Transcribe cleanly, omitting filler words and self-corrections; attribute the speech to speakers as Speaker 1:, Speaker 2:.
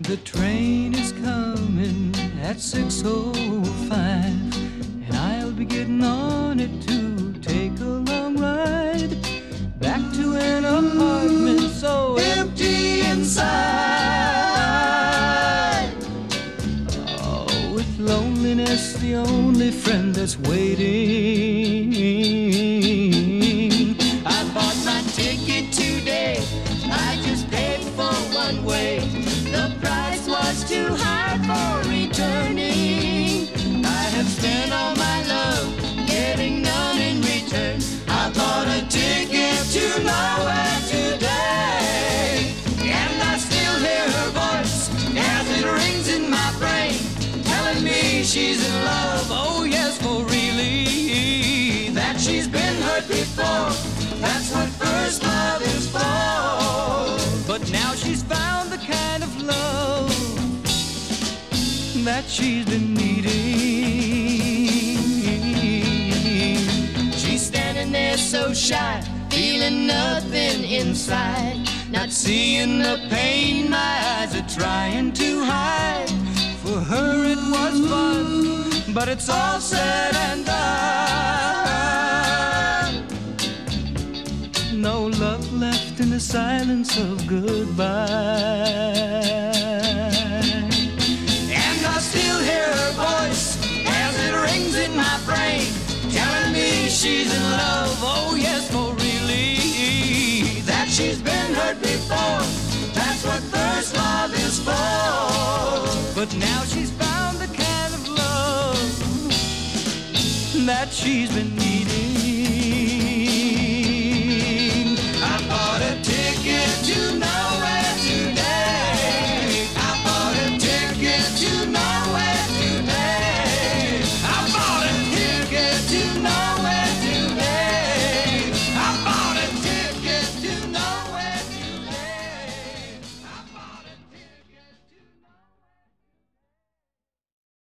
Speaker 1: The train is coming at 6:05, and I'll be getting on it to take a long ride back to an apartment so empty inside. Oh, with loneliness the only friend that's waiting. I bought my ticket today, I just paid for one way. The price was too high for returning. I have spent all my love, getting none in return. I bought a ticket to nowhere today, and I still hear her voice as it rings in my brain, telling me she's in love, oh yes, for really. That she's been hurt before, that's what first love is for. But now she's found the kind of love that she's been needing. She's standing there so shy, feeling nothing inside, not seeing the pain my eyes are trying to hide. For her it was fun, but it's all said and done. No love left in the silence of goodbye. And I still hear her voice as it rings in my brain, telling me she's in love, oh yes, for really. That she's been hurt before, that's what first love is for. But now she's found the kind of love that she's been needing.